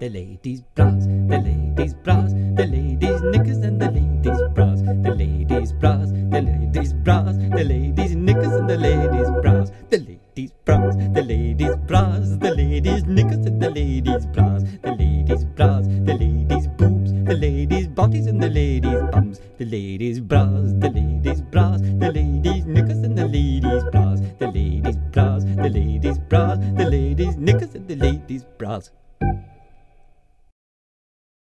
the ladies' bras, the ladies' bras, the ladies' knickers and the ladies' bras, the ladies' bras, the ladies' bras, the ladies' knickers and the ladies' bras, the ladies' bras, the ladies' bras, the ladies' knickers and the ladies' bras, the ladies' bras, the ladies' boobs, the ladies' bodies and the ladies' bums, the ladies' bras, the ladies' bras, the ladies' knickers and the ladies' bras, the ladies' bras, the ladies' bras, the ladies' knickers and the ladies' bras.